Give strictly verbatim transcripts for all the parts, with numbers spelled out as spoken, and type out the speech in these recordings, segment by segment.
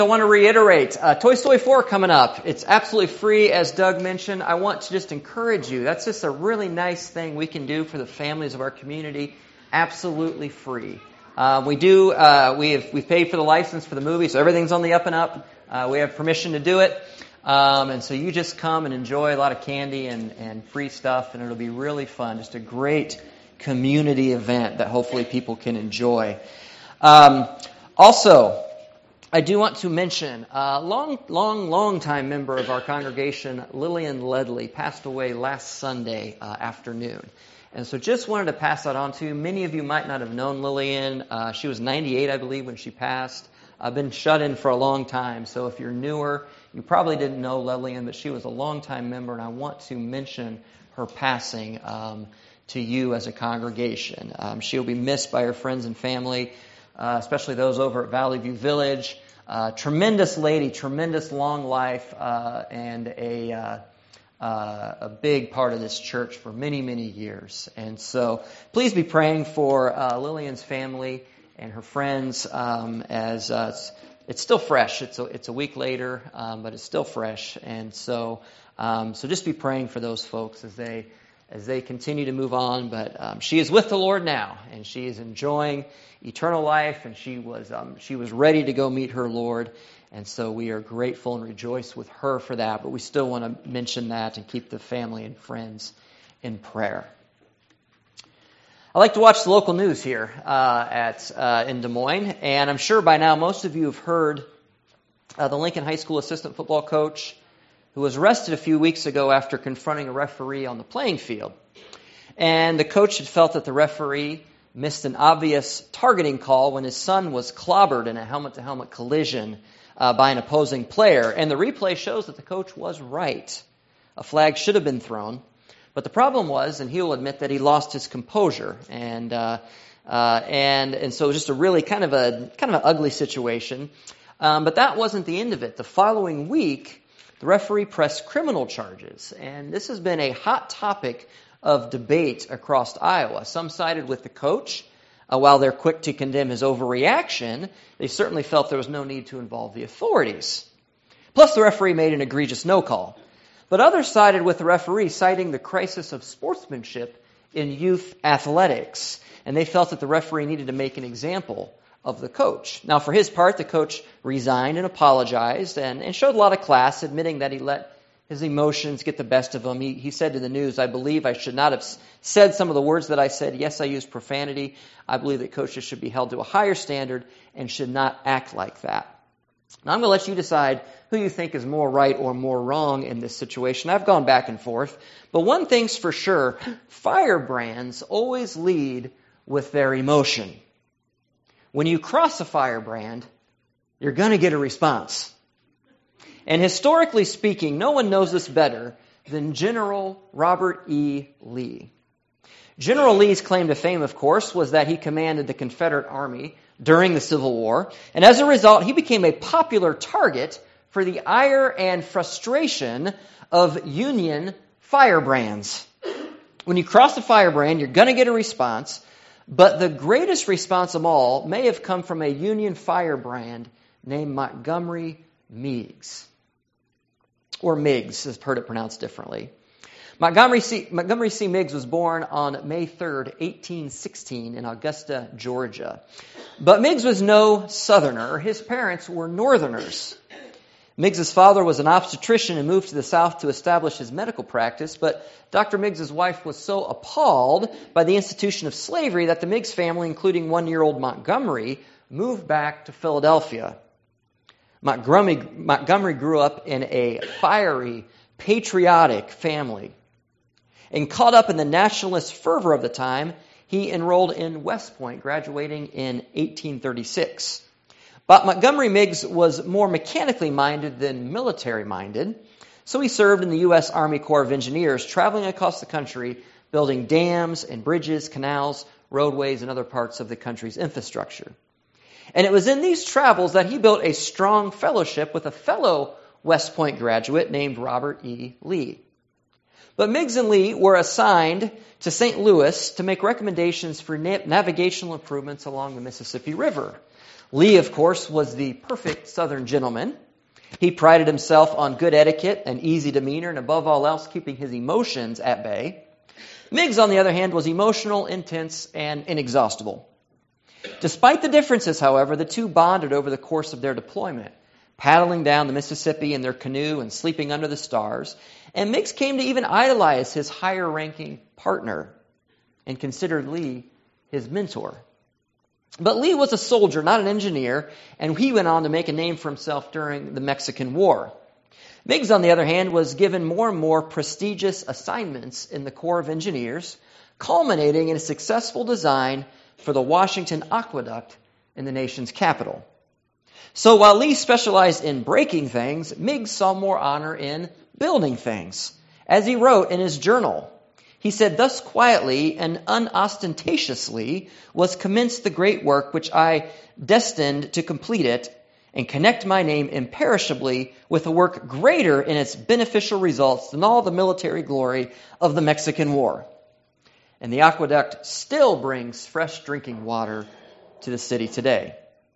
I want to reiterate, uh, Toy Story four coming up. It's absolutely free, as Doug mentioned. I want to just encourage you. That's just a really nice thing we can do for the families of our community. Absolutely free. Uh, we do, uh, we have, we've paid for the license for the movie, so everything's on the up and up. Uh, we have permission to do it. Um, and so you just come and enjoy a lot of candy and, and free stuff, and it'll be really fun. Just a great community event that hopefully people can enjoy. Um, also, I do want to mention a long, long, long time member of our congregation, Lillian Ledley, passed away last Sunday uh, afternoon. And so just wanted to pass that on to you. Many of you might not have known Lillian. Uh, she was ninety-eight, I believe, when she passed. I've been shut in for a long time, so if you're newer, you probably didn't know Lillian, but she was a long-time member, and I want to mention her passing um, to you as a congregation. Um, she'll be missed by her friends and family, uh, especially those over at Valley View Village. Uh, tremendous lady, tremendous long life, uh, and a uh, uh, a big part of this church for many, many years. And so please be praying for uh, Lillian's family and her friends um, as uh, it's, it's still fresh. It's a, it's a week later, um, but it's still fresh. And so um, so just be praying for those folks as they as they continue to move on. But um, she is with the Lord now, and she is enjoying eternal life, and she was um, she was ready to go meet her Lord. And so we are grateful and rejoice with her for that. But we still want to mention that and keep the family and friends in prayer. I like to watch the local news here uh, at uh, in Des Moines, and I'm sure by now most of you have heard uh, the Lincoln High School assistant football coach who was arrested a few weeks ago after confronting a referee on the playing field. And the coach had felt that the referee missed an obvious targeting call when his son was clobbered in a helmet-to-helmet collision uh, by an opposing player. And the replay shows that the coach was right. A flag should have been thrown. But the problem was, and he'll admit that he lost his composure. And uh, uh, and and so it was just a really kind of a kind of an ugly situation. Um, but that wasn't the end of it. The following week, the referee pressed criminal charges. And this has been a hot topic of debate across Iowa. Some sided with the coach. Uh, while they're quick to condemn his overreaction, they certainly felt there was no need to involve the authorities. Plus, the referee made an egregious no call. But others sided with the referee, citing the crisis of sportsmanship in youth athletics. And they felt that the referee needed to make an example of the coach. Now, for his part, the coach resigned and apologized and, and showed a lot of class, admitting that he let his emotions get the best of him. He, he said to the news, "I believe I should not have said some of the words that I said. Yes, I used profanity. I believe that coaches should be held to a higher standard and should not act like that." Now, I'm going to let you decide who you think is more right or more wrong in this situation. I've gone back and forth. But one thing's for sure, firebrands always lead with their emotion. When you cross a firebrand, you're going to get a response. And historically speaking, no one knows this better than General Robert E. Lee. General Lee's claim to fame, of course, was that he commanded the Confederate Army during the Civil War. And as a result, he became a popular target for the ire and frustration of Union firebrands. When you cross the firebrand, you're going to get a response. But the greatest response of all may have come from a Union firebrand named Montgomery Meigs. Or Meigs, I've heard it pronounced differently. Montgomery C. Montgomery C. Meigs was born on May third, eighteen sixteen in Augusta, Georgia. But Meigs was no Southerner. His parents were Northerners. Meigs' father was an obstetrician and moved to the South to establish his medical practice, but Doctor Meigs' wife was so appalled by the institution of slavery that the Meigs family, including one-year-old Montgomery, moved back to Philadelphia. Montgomery, Montgomery grew up in a fiery, patriotic family. And caught up in the nationalist fervor of the time, he enrolled in West Point, graduating in eighteen thirty-six. But Montgomery Meigs was more mechanically minded than military minded, so he served in the U S Army Corps of Engineers, traveling across the country, building dams and bridges, canals, roadways, and other parts of the country's infrastructure. And it was in these travels that he built a strong fellowship with a fellow West Point graduate named Robert E. Lee. But Meigs and Lee were assigned to Saint Louis to make recommendations for na- navigational improvements along the Mississippi River. Lee, of course, was the perfect Southern gentleman. He prided himself on good etiquette and easy demeanor, and above all else, keeping his emotions at bay. Meigs, on the other hand, was emotional, intense, and inexhaustible. Despite the differences, however, the two bonded over the course of their deployment, paddling down the Mississippi in their canoe and sleeping under the stars. And Meigs came to even idolize his higher-ranking partner and considered Lee his mentor. But Lee was a soldier, not an engineer, and he went on to make a name for himself during the Mexican War. Meigs, on the other hand, was given more and more prestigious assignments in the Corps of Engineers, culminating in a successful design for the Washington Aqueduct in the nation's capital. So while Lee specialized in breaking things, Meigs saw more honor in building things. As he wrote in his journal, he said, "Thus quietly and unostentatiously was commenced the great work which I destined to complete it and connect my name imperishably with a work greater in its beneficial results than all the military glory of the Mexican War." And the aqueduct still brings fresh drinking water to the city today.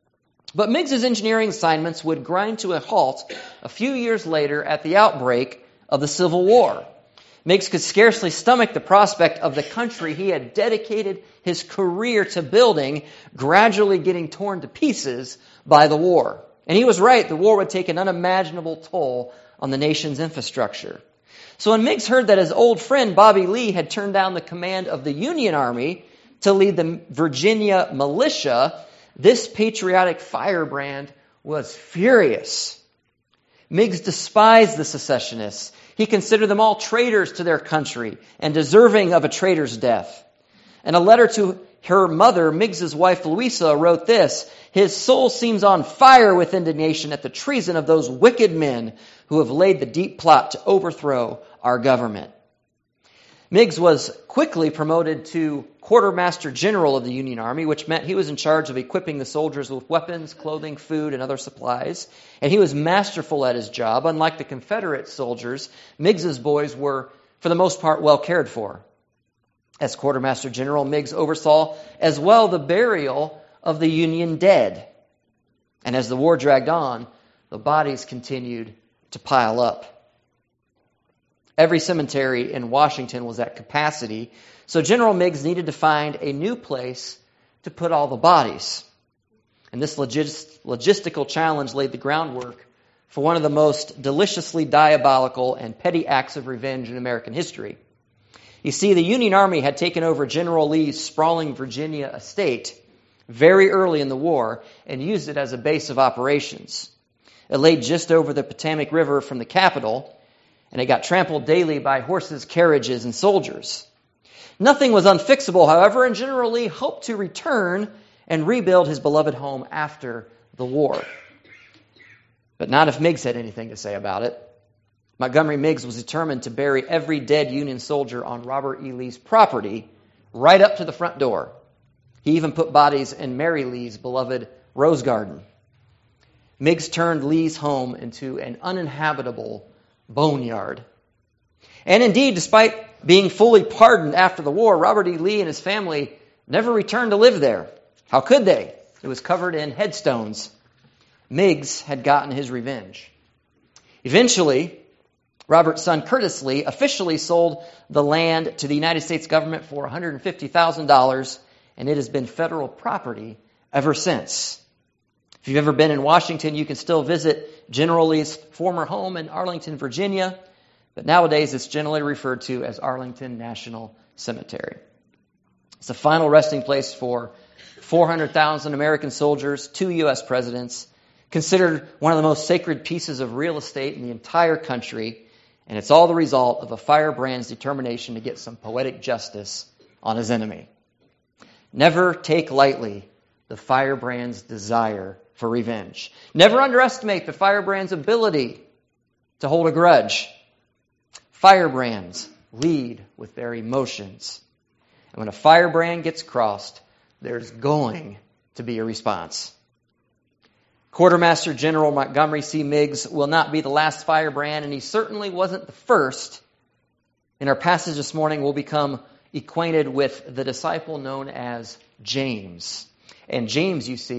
But Meigs' engineering assignments would grind to a halt a few years later at the outbreak of the Civil War. Meigs could scarcely stomach the prospect of the country he had dedicated his career to building gradually getting torn to pieces by the war. And he was right, the war would take an unimaginable toll on the nation's infrastructure. So when Meigs heard that his old friend Bobby Lee had turned down the command of the Union Army to lead the Virginia militia, this patriotic firebrand was furious. Meigs despised the secessionists. He considered them all traitors to their country and deserving of a traitor's death. In a letter to her mother, Meigs' wife Louisa wrote this: "His soul seems on fire with indignation at the treason of those wicked men who have laid the deep plot to overthrow our government." Meigs was quickly promoted to Quartermaster General of the Union Army, which meant he was in charge of equipping the soldiers with weapons, clothing, food, and other supplies. And he was masterful at his job. Unlike the Confederate soldiers, Meigs' boys were, for the most part, well cared for. As Quartermaster General, Meigs oversaw as well the burial of the Union dead. And as the war dragged on, the bodies continued to pile up. Every cemetery in Washington was at capacity, so General Meigs needed to find a new place to put all the bodies. And this logis- logistical challenge laid the groundwork for one of the most deliciously diabolical and petty acts of revenge in American history. You see, the Union Army had taken over General Lee's sprawling Virginia estate very early in the war and used it as a base of operations. It lay just over the Potomac River from the capital, and it got trampled daily by horses, carriages, and soldiers. Nothing was unfixable, however, and General Lee hoped to return and rebuild his beloved home after the war. But not if Meigs had anything to say about it. Montgomery Meigs was determined to bury every dead Union soldier on Robert E. Lee's property right up to the front door. He even put bodies in Mary Lee's beloved Rose Garden. Meigs turned Lee's home into an uninhabitable boneyard. And indeed, despite being fully pardoned after the war, Robert E. Lee and his family never returned to live there. How could they? It was covered in headstones. Meigs had gotten his revenge. Eventually, Robert's son Curtis Lee officially sold the land to the United States government for one hundred fifty thousand dollars, and it has been federal property ever since. If you've ever been in Washington, you can still visit General Lee's former home in Arlington, Virginia, but nowadays it's generally referred to as Arlington National Cemetery. It's the final resting place for four hundred thousand American soldiers, two U S presidents, considered one of the most sacred pieces of real estate in the entire country, and it's all the result of a firebrand's determination to get some poetic justice on his enemy. Never take lightly the firebrand's desire for revenge. Never underestimate the firebrand's ability to hold a grudge. Firebrands lead with their emotions. And when a firebrand gets crossed, there's going to be a response. Quartermaster General Montgomery C. Meigs will not be the last firebrand, and he certainly wasn't the first. In our passage this morning, we'll become acquainted with the disciple known as James. And James, you see,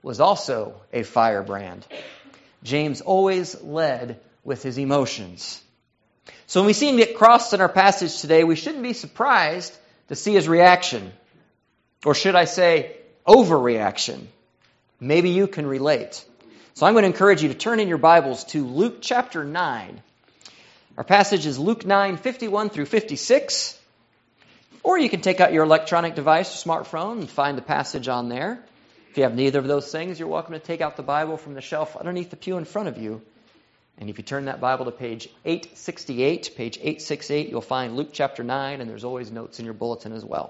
was also a firebrand. James always led with his emotions. So when we see him get crossed in our passage today, we shouldn't be surprised to see his reaction. Or should I say, overreaction. Maybe you can relate. So I'm going to encourage you to turn in your Bibles to Luke chapter nine. Our passage is Luke nine, fifty-one through fifty-six. Or you can take out your electronic device, your smartphone, and find the passage on there. If you have neither of those things, you're welcome to take out the Bible from the shelf underneath the pew in front of you. And if you turn that Bible to page eight sixty-eight, page eight sixty-eight, you'll find Luke chapter nine, and there's always notes in your bulletin as well.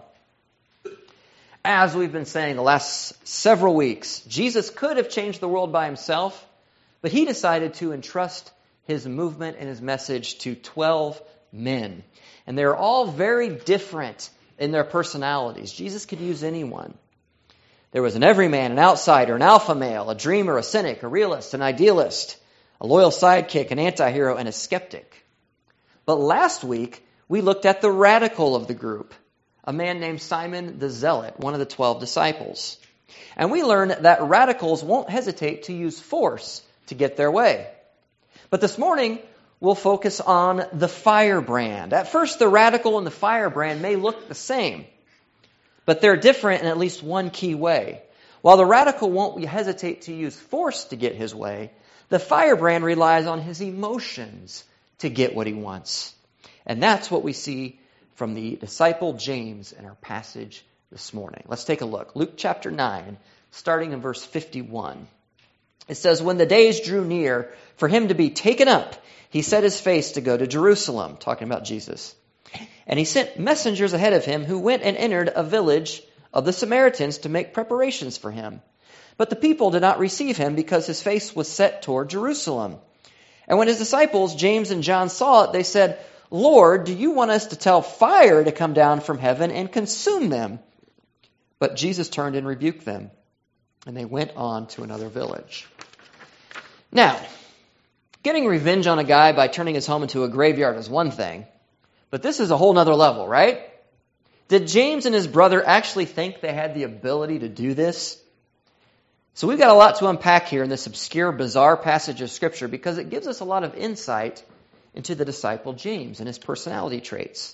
As we've been saying the last several weeks, Jesus could have changed the world by himself, but he decided to entrust his movement and his message to twelve men. And they're all very different in their personalities. Jesus could use anyone. There was an everyman, an outsider, an alpha male, a dreamer, a cynic, a realist, an idealist, a loyal sidekick, an anti-hero, and a skeptic. But last week, we looked at the radical of the group, a man named Simon the Zealot, one of the twelve disciples. And we learned that radicals won't hesitate to use force to get their way. But this morning, we'll focus on the firebrand. At first, the radical and the firebrand may look the same, but they're different in at least one key way. While the radical won't hesitate to use force to get his way, the firebrand relies on his emotions to get what he wants. And that's what we see from the disciple James in our passage this morning. Let's take a look. Luke chapter nine, starting in verse fifty-one. It says, "When the days drew near for him to be taken up, he set his face to go to Jerusalem," talking about Jesus. "And he sent messengers ahead of him who went and entered a village of the Samaritans to make preparations for him. But the people did not receive him because his face was set toward Jerusalem. And when his disciples, James and John, saw it, they said, 'Lord, do you want us to tell fire to come down from heaven and consume them?' But Jesus turned and rebuked them, and they went on to another village." Now, getting revenge on a guy by turning his home into a graveyard is one thing, but this is a whole nother level, right? Did James and his brother actually think they had the ability to do this? So we've got a lot to unpack here in this obscure, bizarre passage of Scripture because it gives us a lot of insight into the disciple James and his personality traits.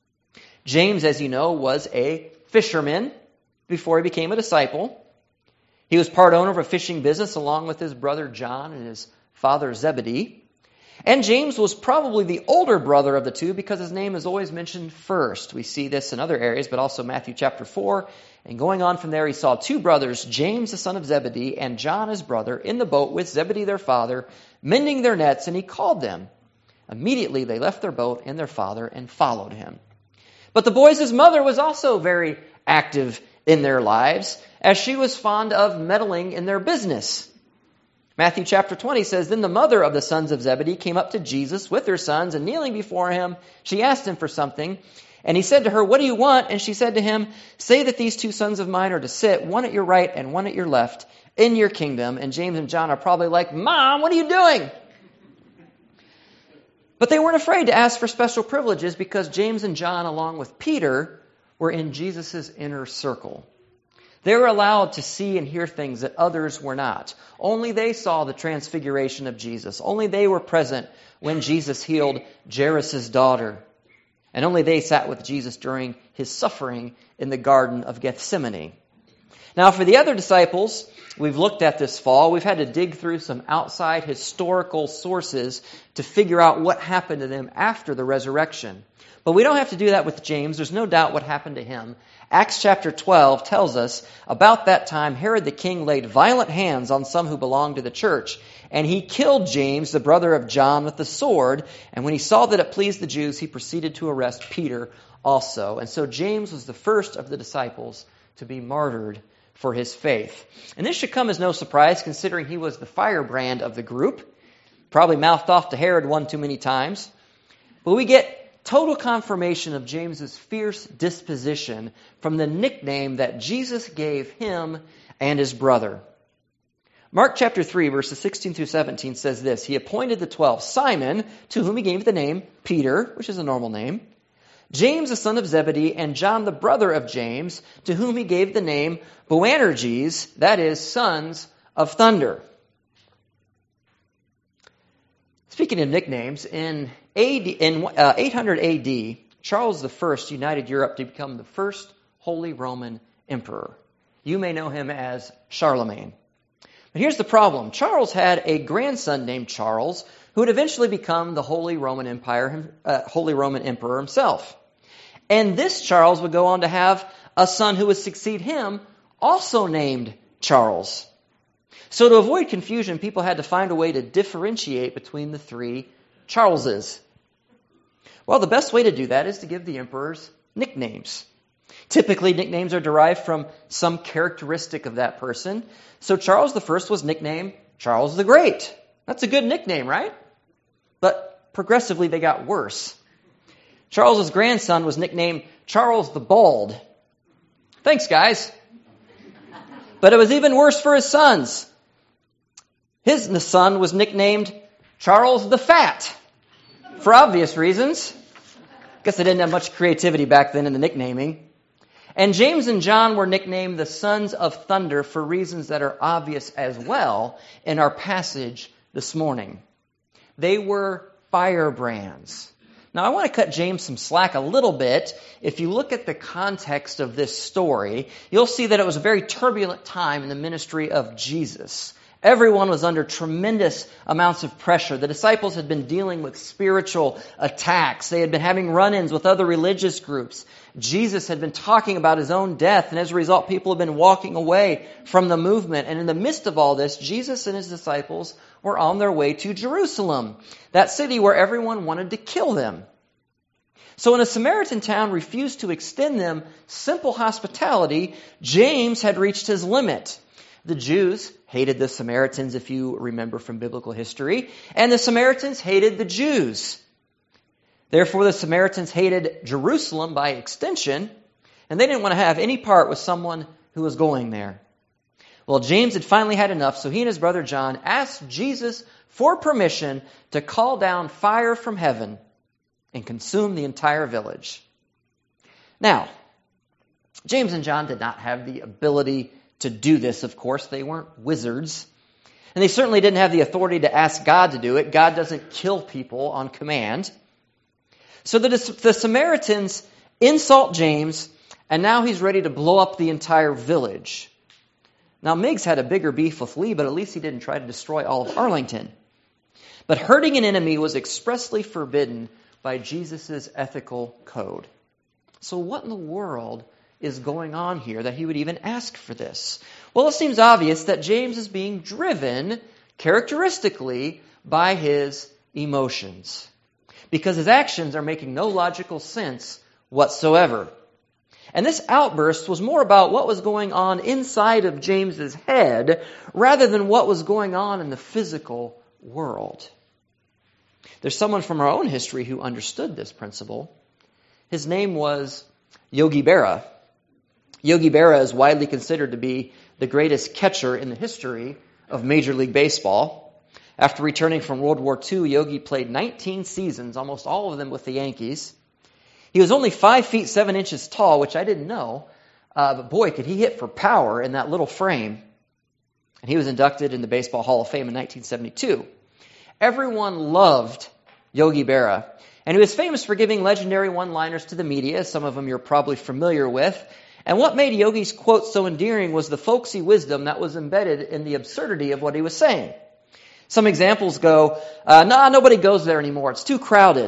James, as you know, was a fisherman before he became a disciple. He was part owner of a fishing business along with his brother John and his father Zebedee. And James was probably the older brother of the two because his name is always mentioned first. We see this in other areas, but also Matthew chapter four. And going on from there, he saw two brothers, James the son of Zebedee and John his brother, in the boat with Zebedee their father, mending their nets, and he called them. Immediately they left their boat and their father and followed him. But the boys' mother was also very active in their lives, as she was fond of meddling in their business. Matthew chapter twenty says, "Then the mother of the sons of Zebedee came up to Jesus with her sons, and kneeling before him, she asked him for something. And he said to her, 'What do you want?' And she said to him, 'Say that these two sons of mine are to sit, one at your right and one at your left, in your kingdom.' And James and John are probably like, 'Mom, what are you doing?' But they weren't afraid to ask for special privileges because James and John, along with Peter, were in Jesus' inner circle. They were allowed to see and hear things that others were not. Only they saw the transfiguration of Jesus. Only they were present when Jesus healed Jairus' daughter. And only they sat with Jesus during his suffering in the Garden of Gethsemane. Now, for the other disciples we've looked at this fall, we've had to dig through some outside historical sources to figure out what happened to them after the resurrection. But we don't have to do that with James. There's no doubt what happened to him. Acts chapter twelve tells us, about that time Herod the king laid violent hands on some who belonged to the church, and he killed James, the brother of John, with the sword. And when he saw that it pleased the Jews, he proceeded to arrest Peter also. And so James was the first of the disciples to be martyred for his faith. And this should come as no surprise, considering he was the firebrand of the group. Probably mouthed off to Herod one too many times. But we get total confirmation of James's fierce disposition from the nickname that Jesus gave him and his brother. Mark chapter three, verses sixteen through seventeen says this, "He appointed the twelve, Simon, to whom he gave the name Peter," which is a normal name, "James the son of Zebedee, and John the brother of James, to whom he gave the name Boanerges," that is, sons of thunder. Speaking of nicknames, in, A D, in uh, eight hundred A D, Charles the First united Europe to become the first Holy Roman Emperor. You may know him as Charlemagne. But here's the problem. Charles had a grandson named Charles who would eventually become the Holy Roman Empire, uh, Holy Roman Emperor himself. And this Charles would go on to have a son who would succeed him, also named Charles. So to avoid confusion, people had to find a way to differentiate between the three Charleses. Well, the best way to do that is to give the emperors nicknames. Typically, nicknames are derived from some characteristic of that person. So Charles the First was nicknamed Charles the Great. That's a good nickname, right? But progressively, they got worse. Charles's grandson was nicknamed Charles the Bald. Thanks, guys. But it was even worse for his sons. His son was nicknamed Charles the Fat, for obvious reasons. Guess they didn't have much creativity back then in the nicknaming. And James and John were nicknamed the Sons of Thunder for reasons that are obvious as well in our passage this morning. They were firebrands. Now, I want to cut James some slack a little bit. If you look at the context of this story, you'll see that it was a very turbulent time in the ministry of Jesus. Everyone was under tremendous amounts of pressure. The disciples had been dealing with spiritual attacks. They had been having run-ins with other religious groups. Jesus had been talking about his own death, and as a result, people had been walking away from the movement. And in the midst of all this, Jesus and his disciples were on their way to Jerusalem, that city where everyone wanted to kill them. So when a Samaritan town refused to extend them simple hospitality, James had reached his limit. The Jews hated the Samaritans, if you remember from biblical history, and the Samaritans hated the Jews. Therefore, the Samaritans hated Jerusalem by extension, and they didn't want to have any part with someone who was going there. Well, James had finally had enough, so he and his brother John asked Jesus for permission to call down fire from heaven and consume the entire village. Now, James and John did not have the ability to do this, of course. They weren't wizards. And they certainly didn't have the authority to ask God to do it. God doesn't kill people on command. So the, the Samaritans insult James, and now he's ready to blow up the entire village. Now, Miggs had a bigger beef with Lee, but at least he didn't try to destroy all of Arlington. But hurting an enemy was expressly forbidden by Jesus' ethical code. So what in the world is going on here that he would even ask for this? Well, it seems obvious that James is being driven characteristically by his emotions, because his actions are making no logical sense whatsoever. And this outburst was more about what was going on inside of James's head rather than what was going on in the physical world. There's someone from our own history who understood this principle. His name was Yogi Berra. Yogi Berra is widely considered to be the greatest catcher in the history of Major League Baseball. After returning from World War Two, Yogi played nineteen seasons, almost all of them with the Yankees. He was only five feet seven inches tall, which I didn't know, uh, but boy, could he hit for power in that little frame. And he was inducted in the Baseball Hall of Fame in nineteen seventy-two. Everyone loved Yogi Berra, and he was famous for giving legendary one-liners to the media, some of them you're probably familiar with. And what made Yogi's quote so endearing was the folksy wisdom that was embedded in the absurdity of what he was saying. Some examples go, uh, nah, nobody goes there anymore, it's too crowded.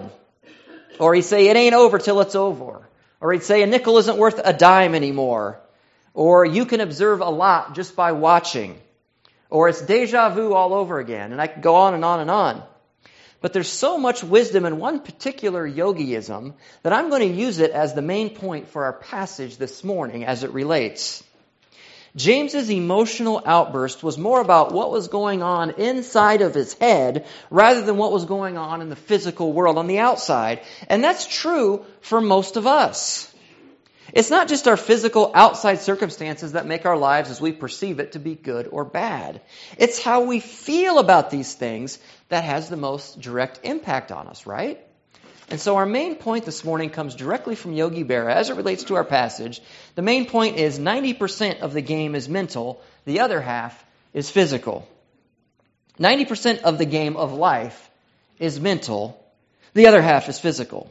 Or he'd say, it ain't over till it's over. Or he'd say, a nickel isn't worth a dime anymore. Or you can observe a lot just by watching. Or it's deja vu all over again. And I could go on and on and on. But there's so much wisdom in one particular yogiism that I'm going to use it as the main point for our passage this morning as it relates. James's emotional outburst was more about what was going on inside of his head rather than what was going on in the physical world on the outside. And that's true for most of us. It's not just our physical outside circumstances that make our lives as we perceive it to be good or bad. It's how we feel about these things that has the most direct impact on us, right? And so our main point this morning comes directly from Yogi Berra as it relates to our passage. The main point is ninety percent of the game is mental, the other half is physical. ninety percent of the game of life is mental. The other half is physical.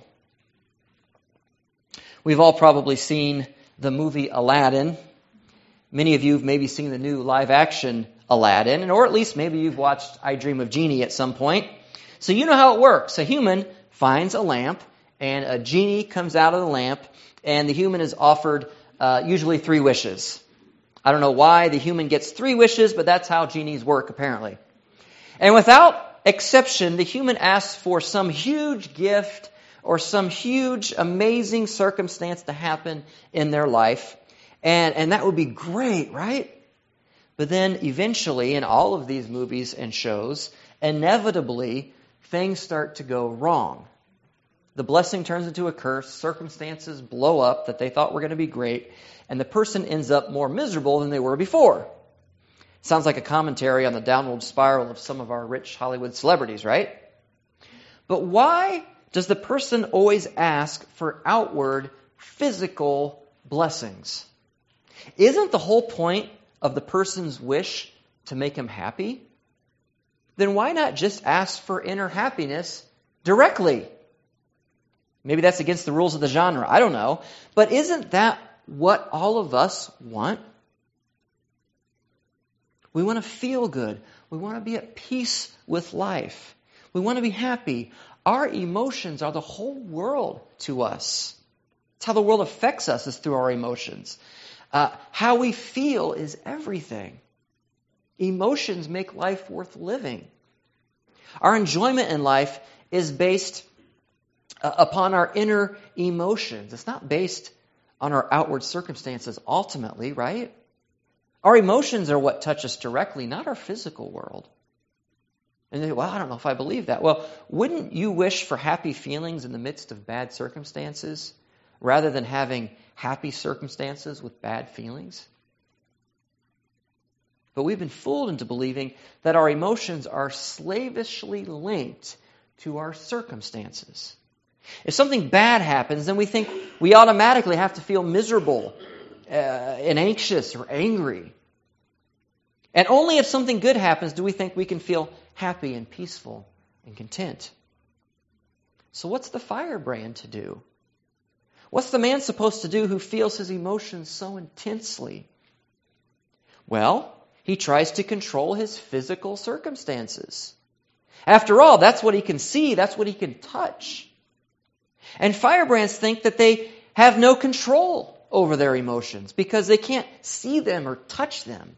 We've all probably seen the movie Aladdin. Many of you have maybe seen the new live-action Aladdin, or at least maybe you've watched I Dream of Jeannie at some point. So you know how it works. A human finds a lamp, and a genie comes out of the lamp, and the human is offered uh, usually three wishes. I don't know why the human gets three wishes, but that's how genies work, apparently. And without exception, the human asks for some huge gift or some huge, amazing circumstance to happen in their life. And, and that would be great, right? But then eventually, in all of these movies and shows, inevitably, things start to go wrong. The blessing turns into a curse, circumstances blow up that they thought were going to be great, and the person ends up more miserable than they were before. Sounds like a commentary on the downward spiral of some of our rich Hollywood celebrities, right? But why does the person always ask for outward physical blessings? Isn't the whole point of the person's wish to make him happy? Then why not just ask for inner happiness directly? Maybe that's against the rules of the genre. I don't know. But isn't that what all of us want? We want to feel good. We want to be at peace with life. We want to be happy. Our emotions are the whole world to us. It's how the world affects us, is through our emotions. Uh, how we feel is everything. Emotions make life worth living. Our enjoyment in life is based uh, upon our inner emotions. It's not based on our outward circumstances ultimately, right? Our emotions are what touch us directly, not our physical world. And they say, well, I don't know if I believe that. Well, wouldn't you wish for happy feelings in the midst of bad circumstances rather than having happy circumstances with bad feelings? But we've been fooled into believing that our emotions are slavishly linked to our circumstances. If something bad happens, then we think we automatically have to feel miserable uh, and anxious or angry. And only if something good happens do we think we can feel happy and peaceful and content. So what's the firebrand to do? What's the man supposed to do who feels his emotions so intensely? Well, he tries to control his physical circumstances. After all, that's what he can see, that's what he can touch. And firebrands think that they have no control over their emotions because they can't see them or touch them.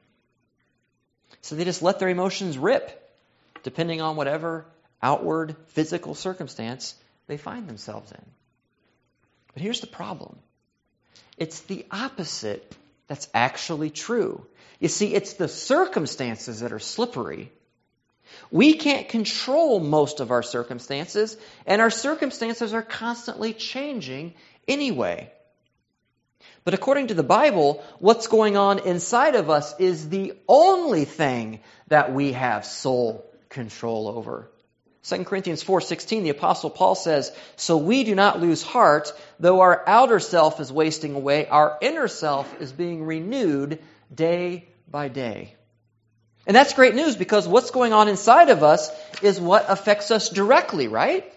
So they just let their emotions rip, depending on whatever outward physical circumstance they find themselves in. But here's the problem. It's the opposite that's actually true. You see, it's the circumstances that are slippery. We can't control most of our circumstances, and our circumstances are constantly changing anyway. But according to the Bible, what's going on inside of us is the only thing that we have sole control over. Second Corinthians four sixteen, the Apostle Paul says, "So we do not lose heart, though our outer self is wasting away, our inner self is being renewed day by day." And that's great news because what's going on inside of us is what affects us directly, right?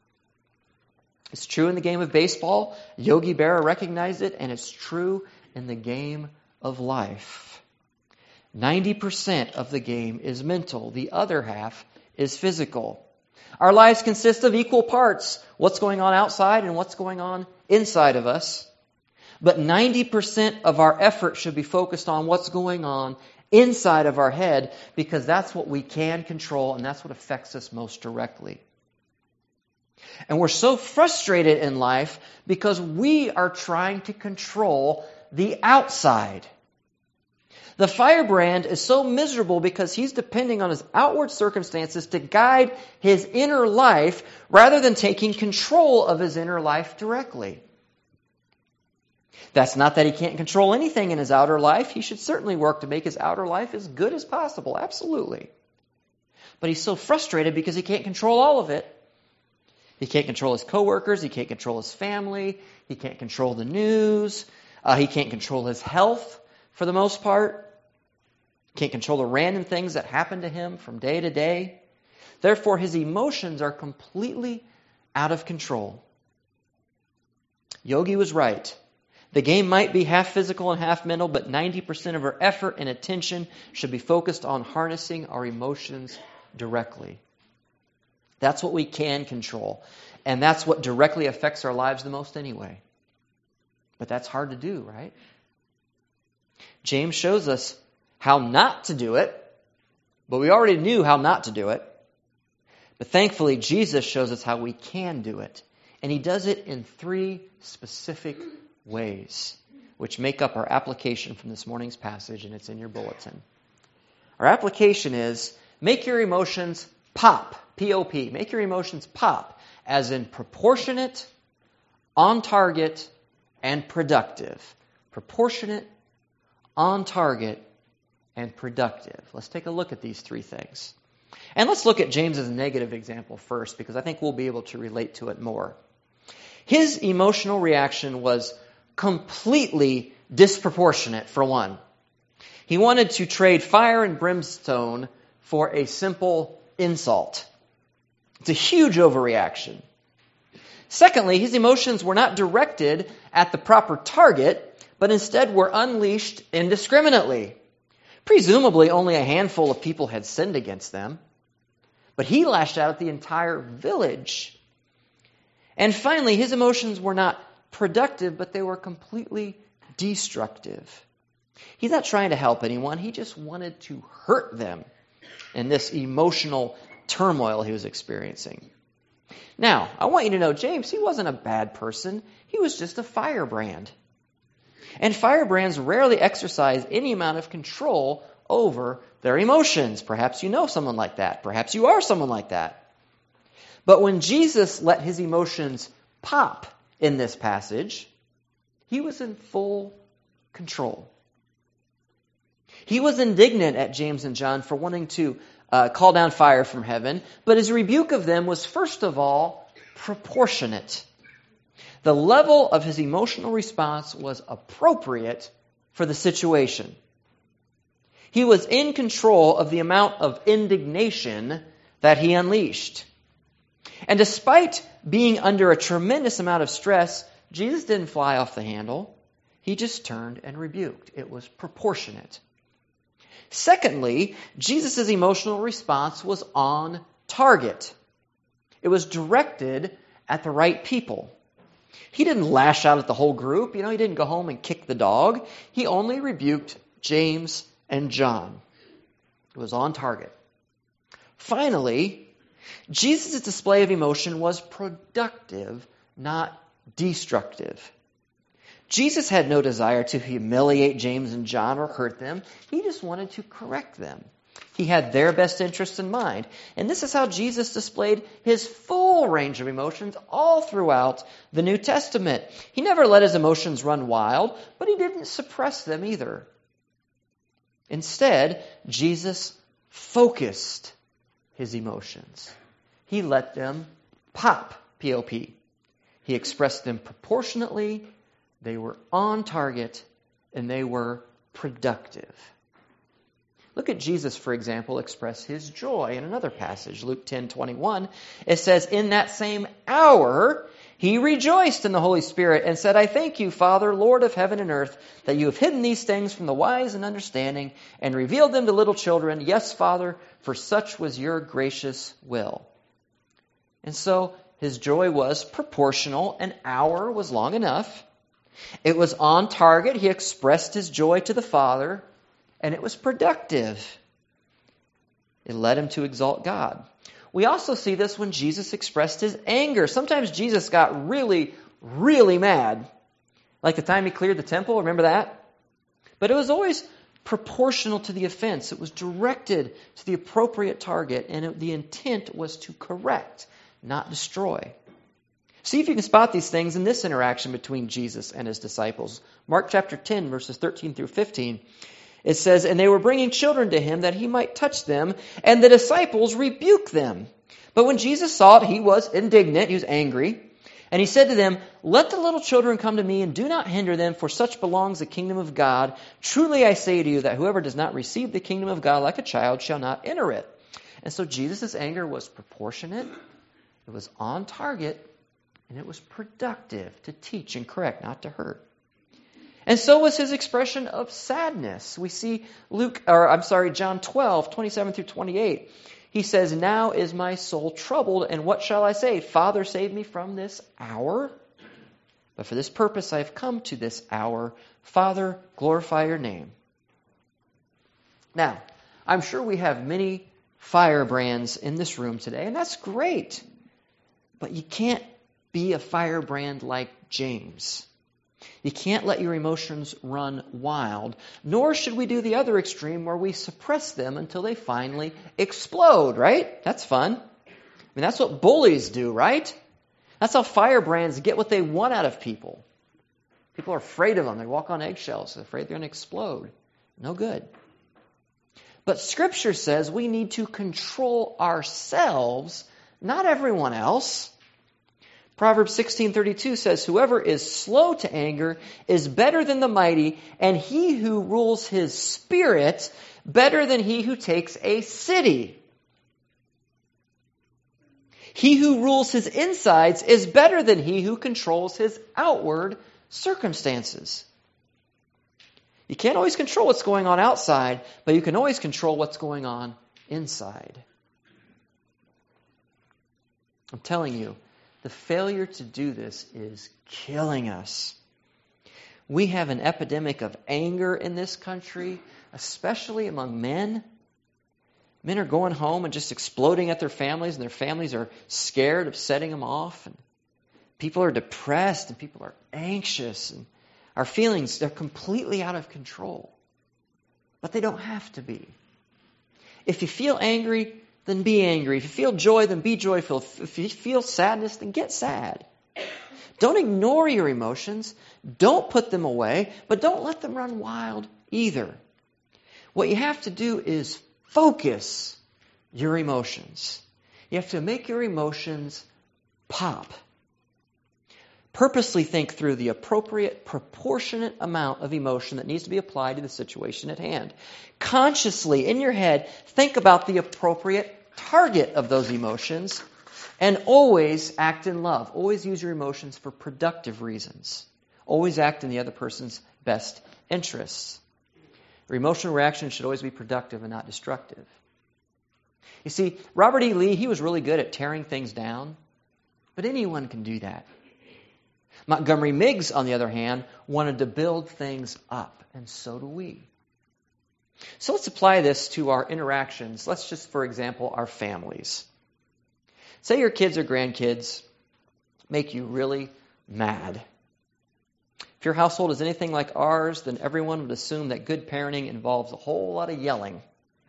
It's true in the game of baseball. Yogi Berra recognized it, and it's true in the game of life. ninety percent of the game is mental. The other half is physical. Our lives consist of equal parts, what's going on outside and what's going on inside of us. But ninety percent of our effort should be focused on what's going on inside of our head, because that's what we can control and that's what affects us most directly. And we're so frustrated in life because we are trying to control the outside. The firebrand is so miserable because he's depending on his outward circumstances to guide his inner life rather than taking control of his inner life directly. That's not that he can't control anything in his outer life. He should certainly work to make his outer life as good as possible. Absolutely. But he's so frustrated because he can't control all of it. He can't control his coworkers. He can't control his family. He can't control the news. Uh, he can't control his health for the most part. Can't control the random things that happen to him from day to day. Therefore, his emotions are completely out of control. Yogi was right. The game might be half physical and half mental, but ninety percent of our effort and attention should be focused on harnessing our emotions directly. That's what we can control. And that's what directly affects our lives the most anyway. But that's hard to do, right? James shows us how not to do it, but we already knew how not to do it. But thankfully, Jesus shows us how we can do it. And he does it in three specific ways, which make up our application from this morning's passage, and it's in your bulletin. Our application is, make your emotions pop, P O P. Make your emotions pop, as in proportionate, on target, and productive. Proportionate, on target, and productive. Let's take a look at these three things. And let's look at James's negative example first, because I think we'll be able to relate to it more. His emotional reaction was completely disproportionate, for one. He wanted to trade fire and brimstone for a simple insult. It's a huge overreaction. Secondly, his emotions were not directed at the proper target, but instead were unleashed indiscriminately. Presumably, only a handful of people had sinned against them, but he lashed out at the entire village. And finally, his emotions were not productive, but they were completely destructive. He's not trying to help anyone. He just wanted to hurt them in this emotional turmoil he was experiencing. Now, I want you to know, James, he wasn't a bad person. He was just a firebrand. And firebrands rarely exercise any amount of control over their emotions. Perhaps you know someone like that. Perhaps you are someone like that. But when Jesus let his emotions pop in this passage, he was in full control. He was indignant at James and John for wanting to uh, call down fire from heaven, but his rebuke of them was first of all proportionate. The level of his emotional response was appropriate for the situation. He was in control of the amount of indignation that he unleashed. And despite being under a tremendous amount of stress, Jesus didn't fly off the handle. He just turned and rebuked. It was proportionate. Secondly, Jesus' emotional response was on target. It was directed at the right people. He didn't lash out at the whole group. You know, he didn't go home and kick the dog. He only rebuked James and John. It was on target. Finally, Jesus' display of emotion was productive, not destructive. Jesus had no desire to humiliate James and John or hurt them. He just wanted to correct them. He had their best interests in mind. And this is how Jesus displayed his full range of emotions all throughout the New Testament. He never let his emotions run wild, but he didn't suppress them either. Instead, Jesus focused his emotions. He let them pop, P O P. He expressed them proportionately, they were on target, and they were productive. Look at Jesus, for example, express his joy in another passage, Luke ten twenty-one. It says, in that same hour, he rejoiced in the Holy Spirit and said, I thank you, Father, Lord of heaven and earth, that you have hidden these things from the wise and understanding and revealed them to little children. Yes, Father, for such was your gracious will. And so his joy was proportional. An hour was long enough. It was on target. He expressed his joy to the Father, and it was productive. It led him to exalt God. We also see this when Jesus expressed his anger. Sometimes Jesus got really, really mad. Like the time he cleared the temple, remember that? But it was always proportional to the offense. It was directed to the appropriate target, and it, the intent was to correct, not destroy. See if you can spot these things in this interaction between Jesus and his disciples. Mark chapter ten, verses thirteen through fifteen. It says, and they were bringing children to him that he might touch them, and the disciples rebuked them. But when Jesus saw it, he was indignant, he was angry. And he said to them, "Let the little children come to me, and do not hinder them, for such belongs the kingdom of God. Truly I say to you that whoever does not receive the kingdom of God like a child shall not enter it." And so Jesus' anger was proportionate, it was on target, and it was productive to teach and correct, not to hurt. And so was his expression of sadness. We see Luke, or I'm sorry, John twelve, twenty-seven through twenty-eight. He says, "Now is my soul troubled, and what shall I say? Father, save me from this hour. But for this purpose I have come to this hour. Father, glorify your name." Now, I'm sure we have many firebrands in this room today, and that's great. But you can't be a firebrand like James. You can't let your emotions run wild, nor should we do the other extreme where we suppress them until they finally explode, right? That's fun. I mean, that's what bullies do, right? That's how firebrands get what they want out of people. People are afraid of them. They walk on eggshells. They're afraid they're going to explode. No good. But Scripture says we need to control ourselves, not everyone else. Proverbs sixteen thirty-two says, "Whoever is slow to anger is better than the mighty, and he who rules his spirit better than he who takes a city. He who rules his insides is better than he who controls his outward circumstances." You can't always control what's going on outside, but you can always control what's going on inside. I'm telling you, the failure to do this is killing us. We have an epidemic of anger in this country, especially among men. Men are going home and just exploding at their families, and their families are scared of setting them off. And people are depressed, and people are anxious, and our feelings, they're completely out of control. But they don't have to be. If you feel angry, then be angry. If you feel joy, then be joyful. If you feel sadness, then get sad. Don't ignore your emotions. Don't put them away, but don't let them run wild either. What you have to do is focus your emotions. You have to make your emotions pop. Purposely think through the appropriate, proportionate amount of emotion that needs to be applied to the situation at hand. Consciously, in your head, think about the appropriate target of those emotions, and always act in love. Always use your emotions for productive reasons. Always act in the other person's best interests. Your emotional reaction should always be productive and not destructive. You see, Robert E. Lee, he was really good at tearing things down, but anyone can do that. Montgomery Meigs, on the other hand, wanted to build things up, and so do we. So let's apply this to our interactions. Let's just, for example, our families. Say your kids or grandkids make you really mad. If your household is anything like ours, then everyone would assume that good parenting involves a whole lot of yelling.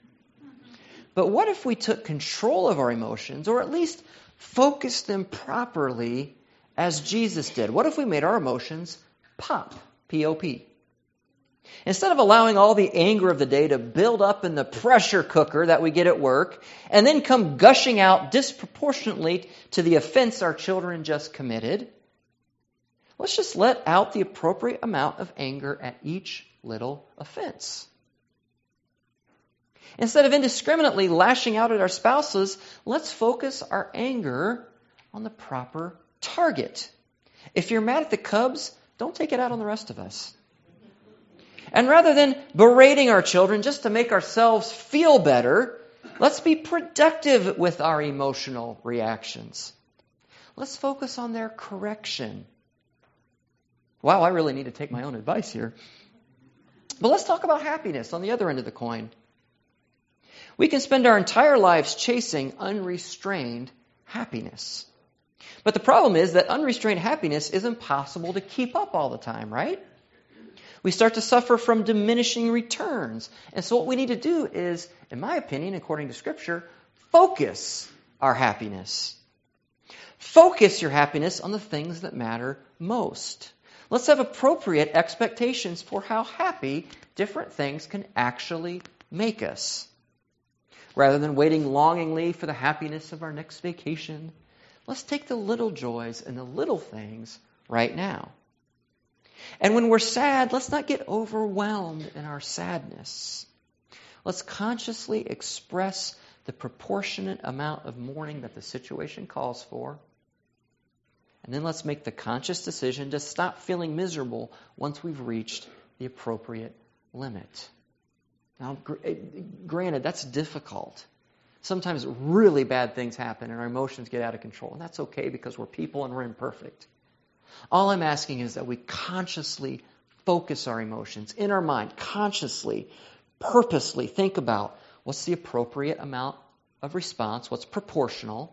But what if we took control of our emotions, or at least focused them properly as Jesus did? What if we made our emotions pop, P O P? Instead of allowing all the anger of the day to build up in the pressure cooker that we get at work, and then come gushing out disproportionately to the offense our children just committed, let's just let out the appropriate amount of anger at each little offense. Instead of indiscriminately lashing out at our spouses, let's focus our anger on the proper target. If you're mad at the Cubs, don't take it out on the rest of us. And rather than berating our children just to make ourselves feel better, let's be productive with our emotional reactions. Let's focus on their correction. Wow, I really need to take my own advice here. But let's talk about happiness on the other end of the coin. We can spend our entire lives chasing unrestrained happiness. But the problem is that unrestrained happiness is impossible to keep up all the time, right? We start to suffer from diminishing returns. And so what we need to do is, in my opinion, according to Scripture, focus our happiness. Focus your happiness on the things that matter most. Let's have appropriate expectations for how happy different things can actually make us. Rather than waiting longingly for the happiness of our next vacation, Let's take the little joys and the little things right now. And when we're sad, let's not get overwhelmed in our sadness. Let's consciously express the proportionate amount of mourning that the situation calls for. And then let's make the conscious decision to stop feeling miserable once we've reached the appropriate limit. Now, granted, that's difficult. Sometimes really bad things happen and our emotions get out of control. And that's okay because we're people and we're imperfect. All I'm asking is that we consciously focus our emotions in our mind, consciously, purposely think about what's the appropriate amount of response, what's proportional.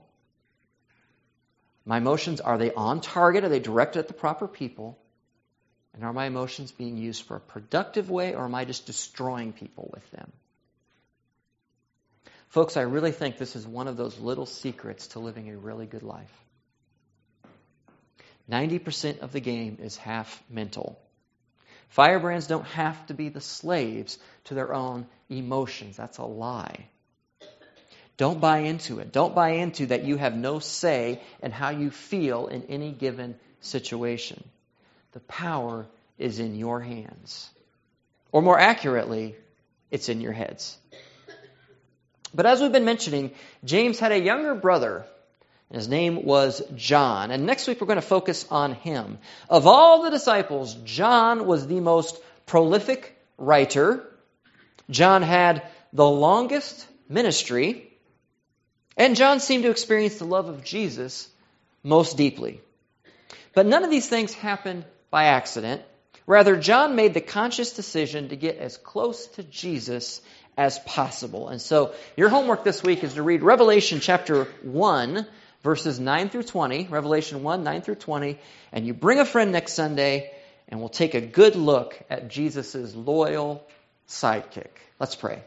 My emotions, are they on target? Are they directed at the proper people? And are my emotions being used for a productive way, or am I just destroying people with them? Folks, I really think this is one of those little secrets to living a really good life. ninety percent of the game is half mental. Firebrands don't have to be the slaves to their own emotions. That's a lie. Don't buy into it. Don't buy into that you have no say in how you feel in any given situation. The power is in your hands. Or more accurately, it's in your heads. But as we've been mentioning, James had a younger brother, and his name was John. And next week we're going to focus on him. Of all the disciples, John was the most prolific writer. John had the longest ministry. And John seemed to experience the love of Jesus most deeply. But none of these things happened by accident. Rather, John made the conscious decision to get as close to Jesus as possible. And so your homework this week is to read Revelation chapter one, verses nine through twenty. Revelation one, nine through twenty. And you bring a friend next Sunday, and we'll take a good look at Jesus' loyal sidekick. Let's pray.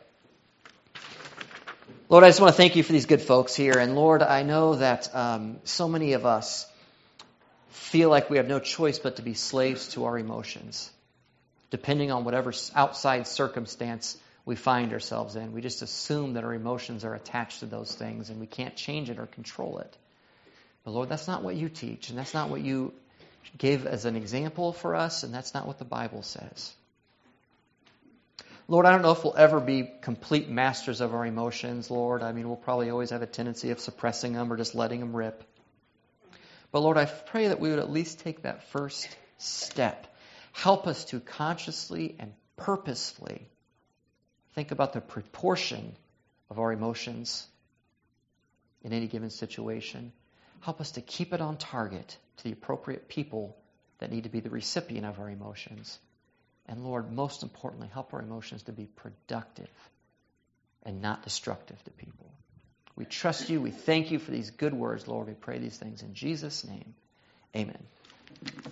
Lord, I just want to thank you for these good folks here. And Lord, I know that um, so many of us feel like we have no choice but to be slaves to our emotions. Depending on whatever outside circumstance we find ourselves in, we just assume that our emotions are attached to those things and we can't change it or control it. But Lord, that's not what you teach, and that's not what you gave as an example for us, and that's not what the Bible says. Lord, I don't know if we'll ever be complete masters of our emotions, Lord. I mean, we'll probably always have a tendency of suppressing them or just letting them rip. But Lord, I pray that we would at least take that first step. Help us to consciously and purposefully think about the proportion of our emotions in any given situation. Help us to keep it on target to the appropriate people that need to be the recipient of our emotions. And Lord, most importantly, help our emotions to be productive and not destructive to people. We trust you. We thank you for these good words, Lord. We pray these things in Jesus' name. Amen.